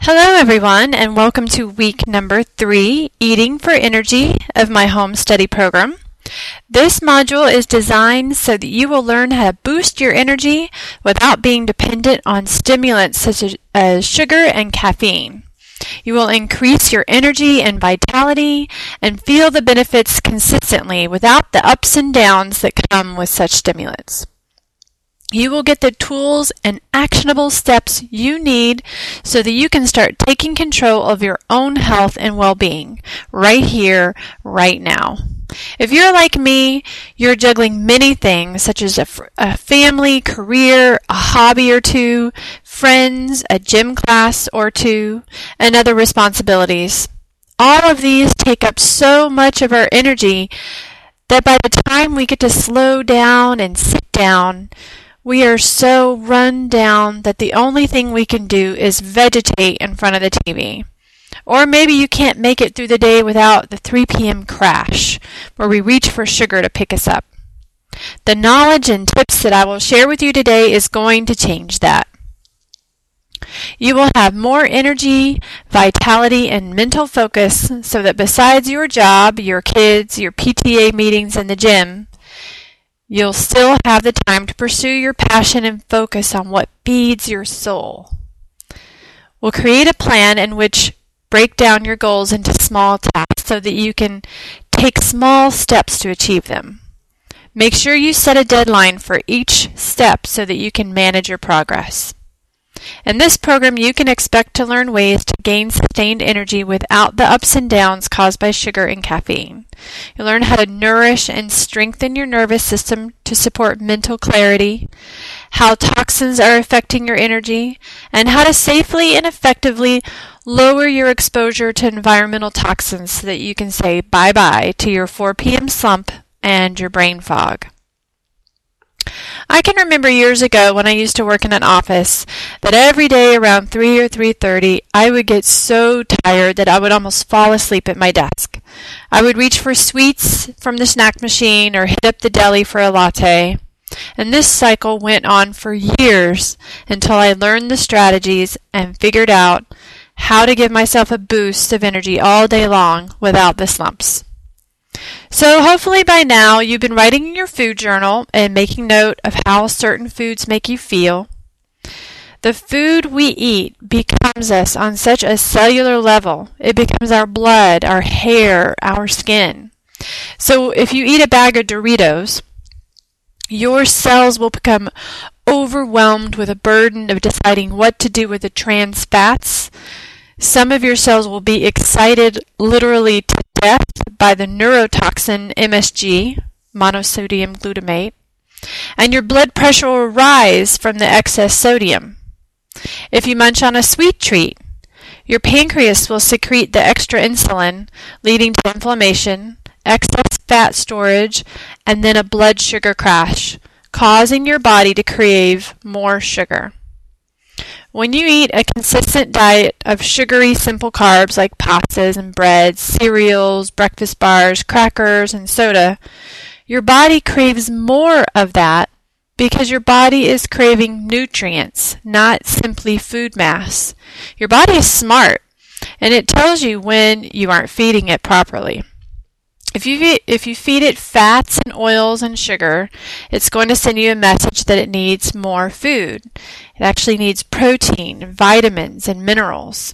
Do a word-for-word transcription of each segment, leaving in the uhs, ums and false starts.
Hello everyone, and welcome to week number three, Eating for Energy, of my home study program. This module is designed so that you will learn how to boost your energy without being dependent on stimulants such as, as sugar and caffeine. You will increase your energy and vitality and feel the benefits consistently without the ups and downs that come with such stimulants. You will get the tools and actionable steps you need so that you can start taking control of your own health and well-being right here, right now. If you're like me, you're juggling many things such as a, a family, career, a hobby or two, friends, a gym class or two, and other responsibilities. All of these take up so much of our energy that by the time we get to slow down and sit down, we are so run down that the only thing we can do is vegetate in front of the T V. Or maybe you can't make it through the day without the three p.m. crash, where we reach for sugar to pick us up. The knowledge and tips that I will share with you today is going to change that. You will have more energy, vitality, and mental focus so that besides your job, your kids, your P T A meetings, and the gym, you'll still have the time to pursue your passion and focus on what feeds your soul. We'll create a plan in which break down your goals into small tasks so that you can take small steps to achieve them. Make sure you set a deadline for each step so that you can manage your progress. In this program, you can expect to learn ways to gain sustained energy without the ups and downs caused by sugar and caffeine. You'll learn how to nourish and strengthen your nervous system to support mental clarity, how toxins are affecting your energy, and how to safely and effectively lower your exposure to environmental toxins so that you can say bye-bye to your four p.m. slump and your brain fog. I can remember years ago when I used to work in an office that every day around three or three thirty I would get so tired that I would almost fall asleep at my desk. I would reach for sweets from the snack machine or hit up the deli for a latte. And this cycle went on for years until I learned the strategies and figured out how to give myself a boost of energy all day long without the slumps. So hopefully by now you've been writing in your food journal and making note of how certain foods make you feel. The food we eat becomes us on such a cellular level. It becomes our blood, our hair, our skin. So if you eat a bag of Doritos, your cells will become overwhelmed with a burden of deciding what to do with the trans fats. Some of your cells will be excited literally to death by the neurotoxin M S G, monosodium glutamate, and your blood pressure will rise from the excess sodium. If you munch on a sweet treat, your pancreas will secrete the extra insulin, leading to inflammation, excess fat storage, and then a blood sugar crash, causing your body to crave more sugar. When you eat a consistent diet of sugary simple carbs like pastas and breads, cereals, breakfast bars, crackers, and soda, your body craves more of that because your body is craving nutrients, not simply food mass. Your body is smart, and it tells you when you aren't feeding it properly. If you, if you feed it fats and oils and sugar, it's going to send you a message that it needs more food. It actually needs protein, vitamins, and minerals.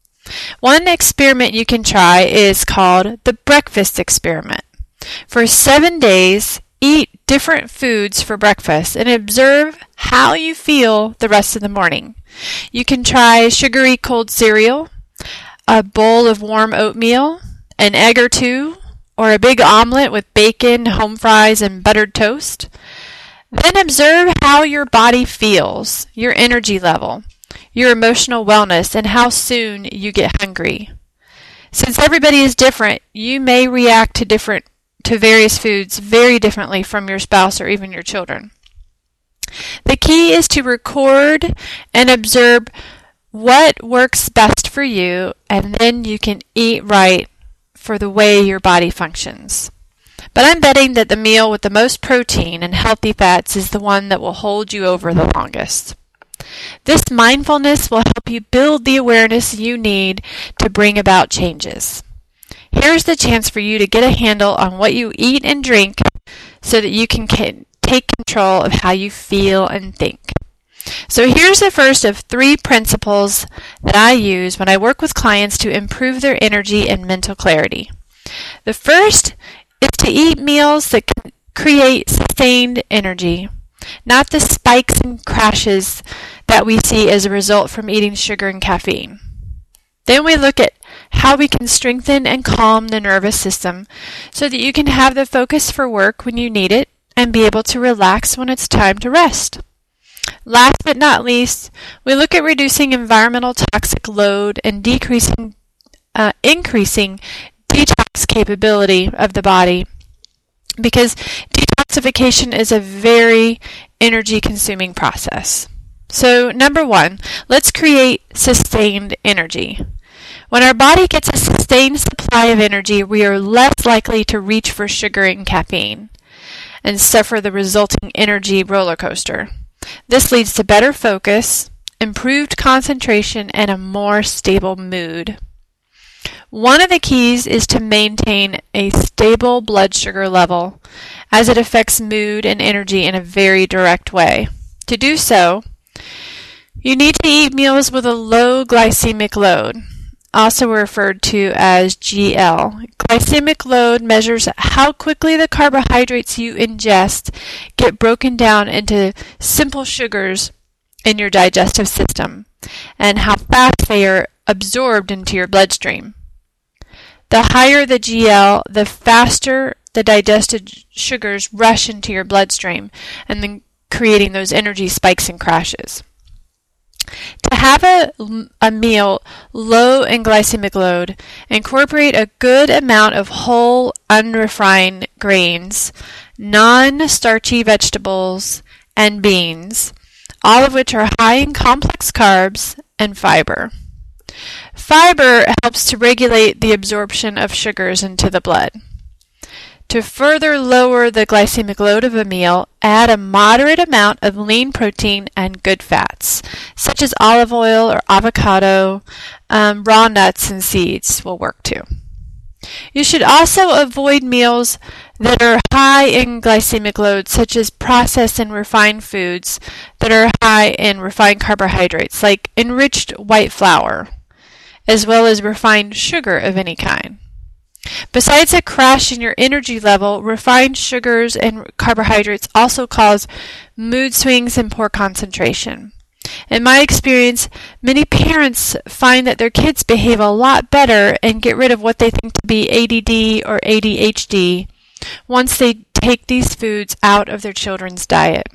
One experiment you can try is called the breakfast experiment. For seven days, eat different foods for breakfast and observe how you feel the rest of the morning. You can try sugary cold cereal, a bowl of warm oatmeal, an egg or two, or a big omelet with bacon, home fries, and buttered toast. Then observe how your body feels, your energy level, your emotional wellness, and how soon you get hungry. Since everybody is different, you may react to different to various foods very differently from your spouse or even your children. The key is to record and observe what works best for you, and then you can eat right for the way your body functions. But I'm betting that the meal with the most protein and healthy fats is the one that will hold you over the longest. This mindfulness will help you build the awareness you need to bring about changes. Here's the chance for you to get a handle on what you eat and drink so that you can take control of how you feel and think. So here's the first of three principles that I use when I work with clients to improve their energy and mental clarity. The first is to eat meals that can create sustained energy, not the spikes and crashes that we see as a result from eating sugar and caffeine. Then we look at how we can strengthen and calm the nervous system so that you can have the focus for work when you need it and be able to relax when it's time to rest. Last but not least, we look at reducing environmental toxic load and decreasing, uh, increasing detox capability of the body, because detoxification is a very energy-consuming process. So, number one, let's create sustained energy. When our body gets a sustained supply of energy, we are less likely to reach for sugar and caffeine and suffer the resulting energy roller coaster. This leads to better focus, improved concentration, and a more stable mood. One of the keys is to maintain a stable blood sugar level, as it affects mood and energy in a very direct way. To do so, you need to eat meals with a low glycemic load, also referred to as G L. Glycemic load measures how quickly the carbohydrates you ingest get broken down into simple sugars in your digestive system, and how fast they are absorbed into your bloodstream. The higher the G L, the faster the digested sugars rush into your bloodstream, and then creating those energy spikes and crashes. To have a, a meal low in glycemic load, incorporate a good amount of whole, unrefined grains, non-starchy vegetables, and beans, all of which are high in complex carbs and fiber. Fiber helps to regulate the absorption of sugars into the blood. To further lower the glycemic load of a meal, add a moderate amount of lean protein and good fats, such as olive oil or avocado. Um, raw nuts and seeds will work too. You should also avoid meals that are high in glycemic load, such as processed and refined foods that are high in refined carbohydrates, like enriched white flour, as well as refined sugar of any kind. Besides a crash in your energy level, refined sugars and carbohydrates also cause mood swings and poor concentration. In my experience, many parents find that their kids behave a lot better and get rid of what they think to be A D D or A D H D once they take these foods out of their children's diet.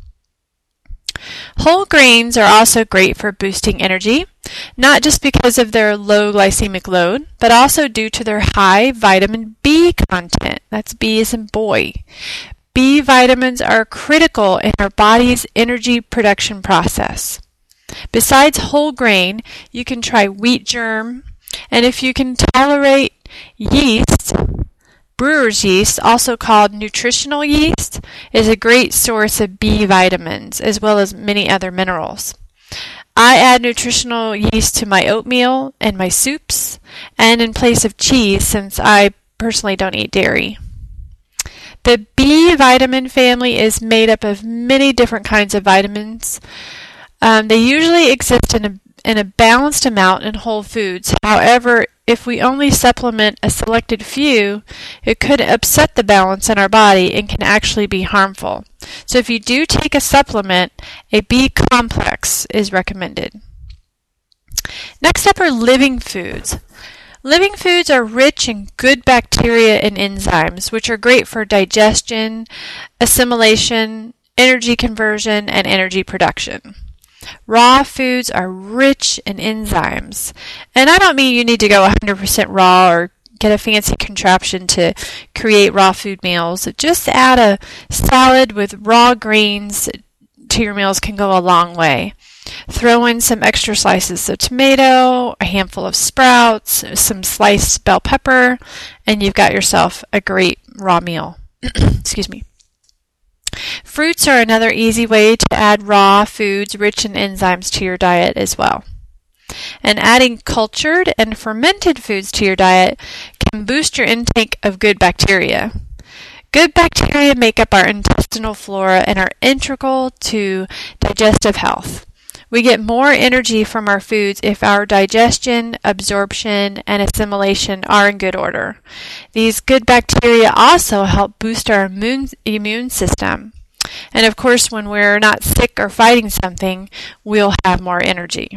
Whole grains are also great for boosting energy, not just because of their low glycemic load, but also due to their high vitamin B content. That's B as in boy. B vitamins are critical in our body's energy production process. Besides whole grain, you can try wheat germ, and if you can tolerate yeast, brewer's yeast, also called nutritional yeast, is a great source of B vitamins, as well as many other minerals. I add nutritional yeast to my oatmeal and my soups, and in place of cheese, since I personally don't eat dairy. The B vitamin family is made up of many different kinds of vitamins. Um, they usually exist in a, in a balanced amount in whole foods. However, if we only supplement a selected few, it could upset the balance in our body and can actually be harmful. So if you do take a supplement, a B complex is recommended. Next up are living foods. Living foods are rich in good bacteria and enzymes, which are great for digestion, assimilation, energy conversion, and energy production. Raw foods are rich in enzymes. And I don't mean you need to go one hundred percent raw or get a fancy contraption to create raw food meals. Just add a salad with raw greens to your meals can go a long way. Throw in some extra slices of tomato, a handful of sprouts, some sliced bell pepper, and you've got yourself a great raw meal. Excuse me. Fruits are another easy way to add raw foods rich in enzymes to your diet as well. And adding cultured and fermented foods to your diet can boost your intake of good bacteria. Good bacteria make up our intestinal flora and are integral to digestive health. We get more energy from our foods if our digestion, absorption, and assimilation are in good order. These good bacteria also help boost our immune, immune system. And of course, when we're not sick or fighting something, we'll have more energy.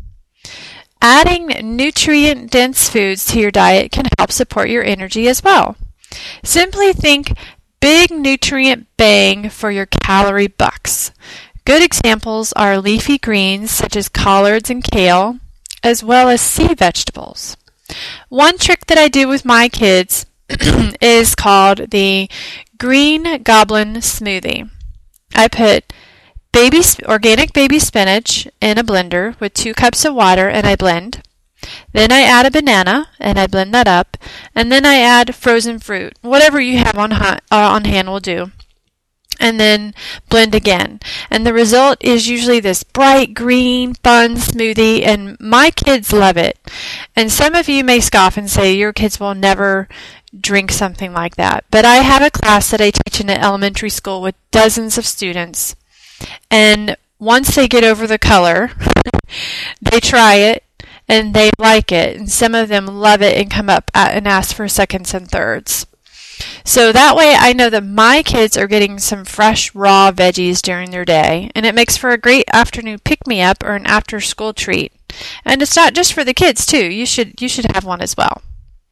Adding nutrient-dense foods to your diet can help support your energy as well. Simply think big nutrient bang for your calorie bucks. Good examples are leafy greens such as collards and kale, as well as sea vegetables. One trick that I do with my kids is called the Green Goblin Smoothie. I put baby organic baby spinach in a blender with two cups of water and I blend. Then I add a banana and I blend that up, and then I add frozen fruit. Whatever you have on, ha- uh, on hand will do. And then blend again. And the result is usually this bright green, fun smoothie, and my kids love it. And some of you may scoff and say your kids will never drink something like that. But I have a class that I teach in an elementary school with dozens of students. And once they get over the color, they try it and they like it. And some of them love it and come up and ask for seconds and thirds. So that way I know that my kids are getting some fresh raw veggies during their day, and it makes for a great afternoon pick-me-up or an after-school treat. And it's not just for the kids too. You should you should have one as well.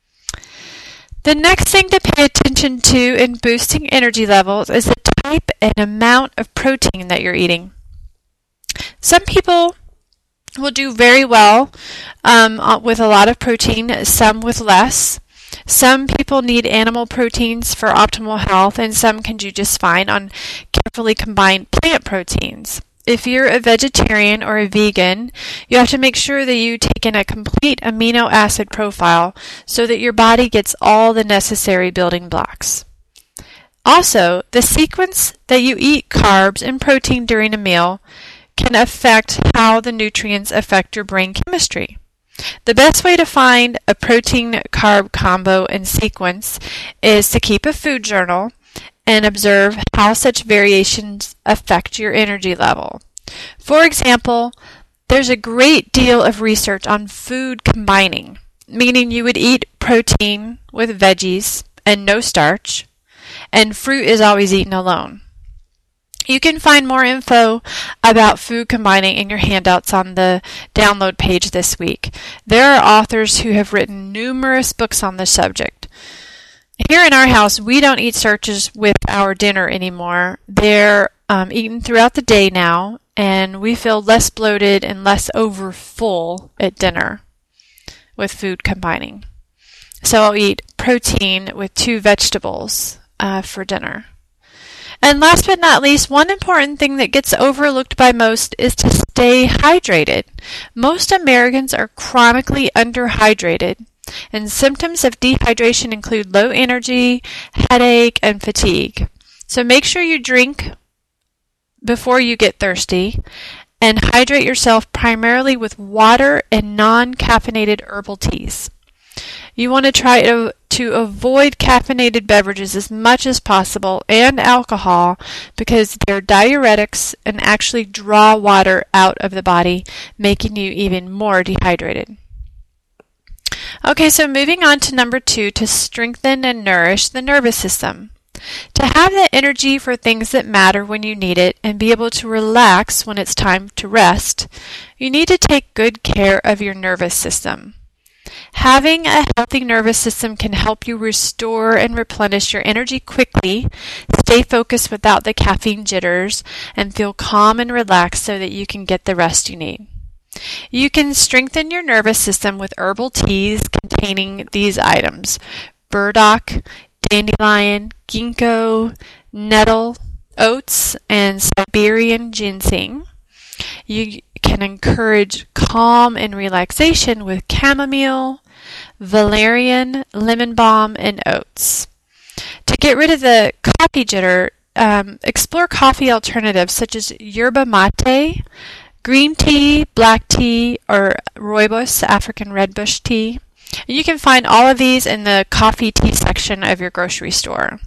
The next thing to pay attention to in boosting energy levels is the type and amount of protein that you're eating. Some people will do very well um, with a lot of protein, some with less. Some people need animal proteins for optimal health, and some can do just fine on carefully combined plant proteins. If you're a vegetarian or a vegan, you have to make sure that you take in a complete amino acid profile so that your body gets all the necessary building blocks. Also, the sequence that you eat carbs and protein during a meal can affect how the nutrients affect your brain chemistry. The best way to find a protein-carb combo and sequence is to keep a food journal and observe how such variations affect your energy level. For example, there's a great deal of research on food combining, meaning you would eat protein with veggies and no starch, and fruit is always eaten alone. You can find more info about food combining in your handouts on the download page this week. There are authors who have written numerous books on this subject. Here in our house, we don't eat starches with our dinner anymore. They're um, eaten throughout the day now, and we feel less bloated and less overfull at dinner with food combining. So I'll eat protein with two vegetables uh, for dinner. And last but not least, one important thing that gets overlooked by most is to stay hydrated. Most Americans are chronically underhydrated, and symptoms of dehydration include low energy, headache, and fatigue. So make sure you drink before you get thirsty, and hydrate yourself primarily with water and non-caffeinated herbal teas. You want to try to, to avoid caffeinated beverages as much as possible and alcohol because they're diuretics and actually draw water out of the body, making you even more dehydrated. Okay, so moving on to number two, to strengthen and nourish the nervous system. To have the energy for things that matter when you need it and be able to relax when it's time to rest, you need to take good care of your nervous system. Having a healthy nervous system can help you restore and replenish your energy quickly, stay focused without the caffeine jitters, and feel calm and relaxed so that you can get the rest you need. You can strengthen your nervous system with herbal teas containing these items: burdock, dandelion, ginkgo, nettle, oats, and Siberian ginseng. You can encourage calm and relaxation with chamomile, valerian, lemon balm, and oats. To get rid of the coffee jitter, um, explore coffee alternatives such as yerba mate, green tea, black tea, or rooibos, African redbush tea. You can find all of these in the coffee tea section of your grocery store.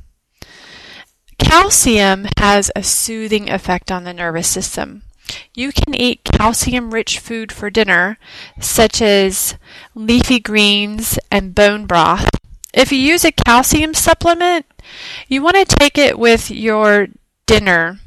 Calcium has a soothing effect on the nervous system. You can eat calcium-rich food for dinner, such as leafy greens and bone broth. If you use a calcium supplement, you want to take it with your dinner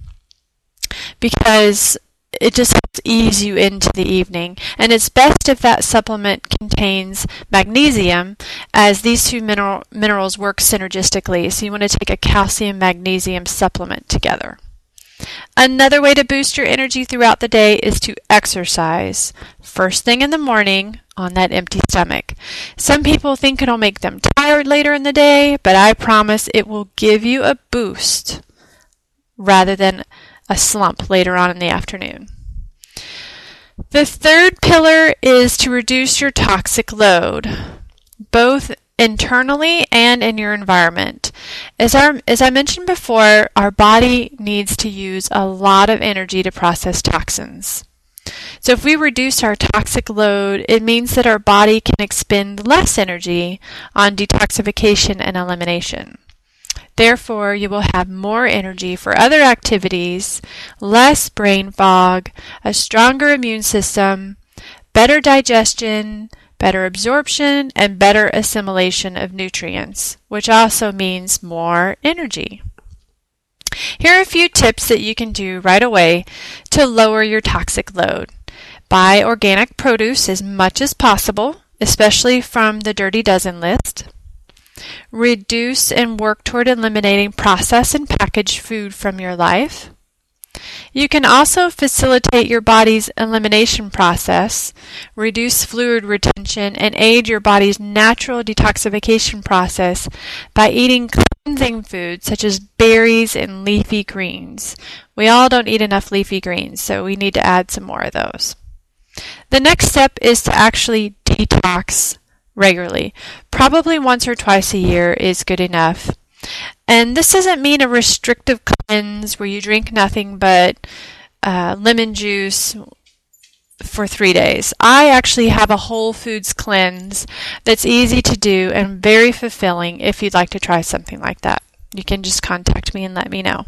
because it just helps ease you into the evening. And it's best if that supplement contains magnesium, as these two mineral, minerals work synergistically. So you want to take a calcium-magnesium supplement together. Another way to boost your energy throughout the day is to exercise first thing in the morning on that empty stomach. Some people think it'll make them tired later in the day, but I promise it will give you a boost rather than a slump later on in the afternoon. The third pillar is to reduce your toxic load, both internally and in your environment. As, our, as I mentioned before, our body needs to use a lot of energy to process toxins. So if we reduce our toxic load, it means that our body can expend less energy on detoxification and elimination. Therefore, you will have more energy for other activities, less brain fog, a stronger immune system, better digestion, better absorption, and better assimilation of nutrients, which also means more energy. Here are a few tips that you can do right away to lower your toxic load. Buy organic produce as much as possible, especially from the Dirty Dozen list. Reduce and work toward eliminating processed and packaged food from your life. You can also facilitate your body's elimination process, reduce fluid retention, and aid your body's natural detoxification process by eating cleansing foods such as berries and leafy greens. We all don't eat enough leafy greens, so we need to add some more of those. The next step is to actually detox regularly. Probably once or twice a year is good enough. And this doesn't mean a restrictive cleanse where you drink nothing but uh, lemon juice for three days. I actually have a whole foods cleanse that's easy to do and very fulfilling if you'd like to try something like that. You can just contact me and let me know.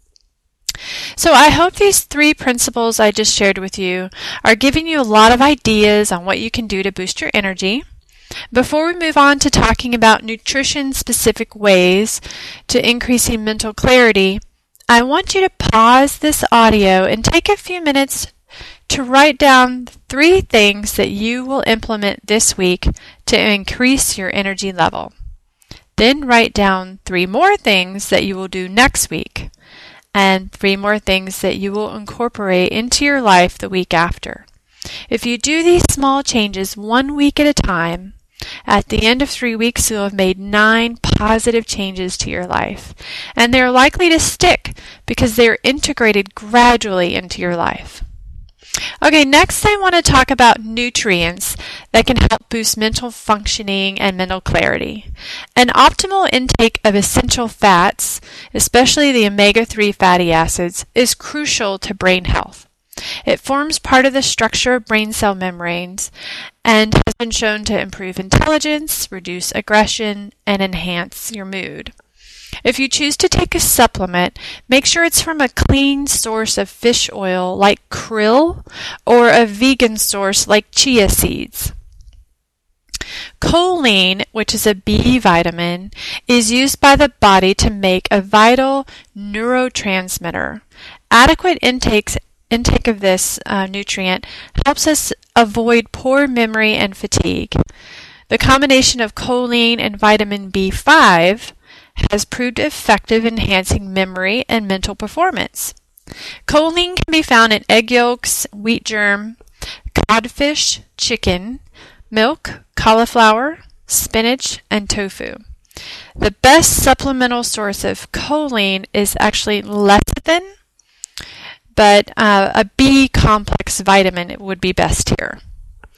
So I hope these three principles I just shared with you are giving you a lot of ideas on what you can do to boost your energy. Before we move on to talking about nutrition-specific ways to increasing mental clarity, I want you to pause this audio and take a few minutes to write down three things that you will implement this week to increase your energy level. Then write down three more things that you will do next week, and three more things that you will incorporate into your life the week after. If you do these small changes one week at a time, at the end of three weeks, you'll have made nine positive changes to your life. And they're likely to stick because they're integrated gradually into your life. Okay, next I want to talk about nutrients that can help boost mental functioning and mental clarity. An optimal intake of essential fats, especially the omega three fatty acids, is crucial to brain health. It forms part of the structure of brain cell membranes and has been shown to improve intelligence, reduce aggression, and enhance your mood. If you choose to take a supplement, make sure it's from a clean source of fish oil like krill or a vegan source like chia seeds. Choline, which is a B vitamin, is used by the body to make a vital neurotransmitter. Adequate intakes Intake of this uh, nutrient helps us avoid poor memory and fatigue. The combination of choline and vitamin B five has proved effective in enhancing memory and mental performance. Choline can be found in egg yolks, wheat germ, codfish, chicken, milk, cauliflower, spinach, and tofu. The best supplemental source of choline is actually lecithin, but uh, a B complex vitamin would be best here.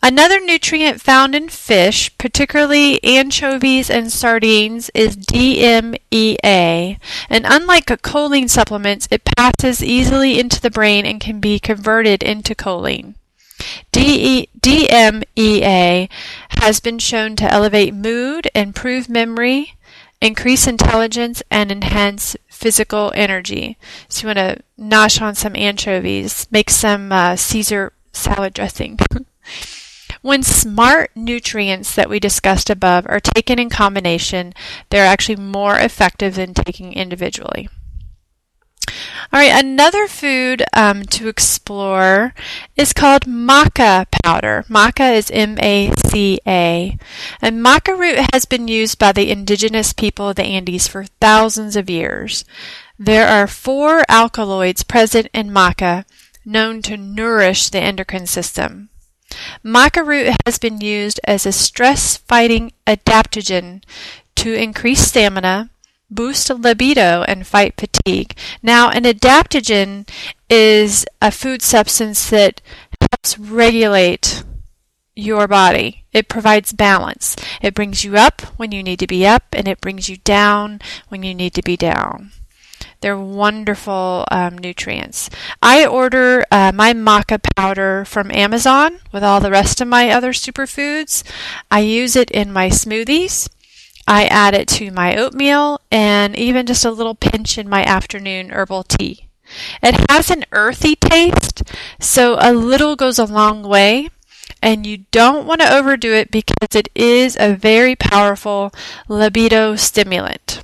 Another nutrient found in fish, particularly anchovies and sardines, is D M E A. And unlike choline supplements, it passes easily into the brain and can be converted into choline. D M E A has been shown to elevate mood, improve memory, increase intelligence, and enhance physical energy. So you want to nosh on some anchovies, make some uh, Caesar salad dressing. When smart nutrients that we discussed above are taken in combination, they're actually more effective than taking individually. All right, another food um, to explore is called maca powder. Maca is M A C A. And maca root has been used by the indigenous people of the Andes for thousands of years. There are four alkaloids present in maca known to nourish the endocrine system. Maca root has been used as a stress-fighting adaptogen to increase stamina, boost libido, and fight fatigue. Now, an adaptogen is a food substance that helps regulate your body. It provides balance. It brings you up when you need to be up, and it brings you down when you need to be down. They're wonderful um, nutrients. I order uh, my maca powder from Amazon with all the rest of my other superfoods. I use it in my smoothies. I add it to my oatmeal and even just a little pinch in my afternoon herbal tea. It has an earthy taste, so a little goes a long way, and you don't want to overdo it because it is a very powerful libido stimulant.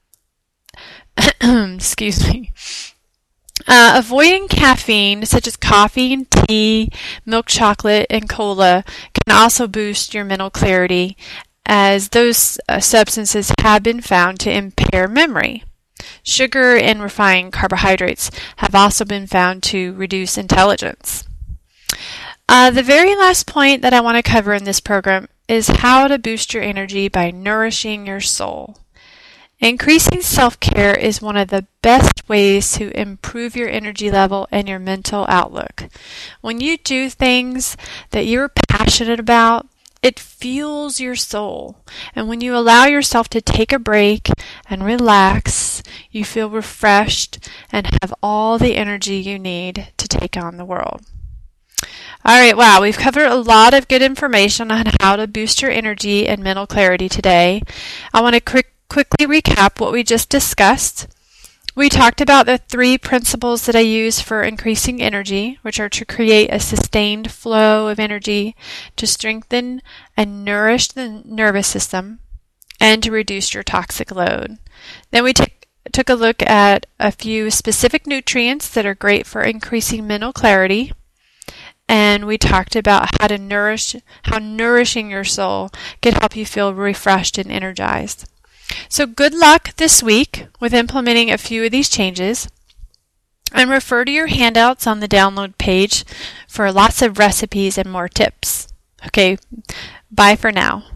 Excuse me. Uh, avoiding caffeine, such as coffee and tea, milk chocolate, and cola, can also boost your mental clarity, as those uh, substances have been found to impair memory. Sugar and refined carbohydrates have also been found to reduce intelligence. Uh, the very last point that I want to cover in this program is how to boost your energy by nourishing your soul. Increasing self-care is one of the best ways to improve your energy level and your mental outlook. When you do things that you're passionate about, it fuels your soul. And when you allow yourself to take a break and relax, you feel refreshed and have all the energy you need to take on the world. All right, wow, we've covered a lot of good information on how to boost your energy and mental clarity today. I want to quick quickly recap what we just discussed. We talked about the three principles that I use for increasing energy, which are to create a sustained flow of energy, to strengthen and nourish the nervous system, and to reduce your toxic load. Then we t- took a look at a few specific nutrients that are great for increasing mental clarity, and we talked about how to nourish, how nourishing your soul can help you feel refreshed and energized. So good luck this week with implementing a few of these changes, and refer to your handouts on the download page for lots of recipes and more tips. Okay, bye for now.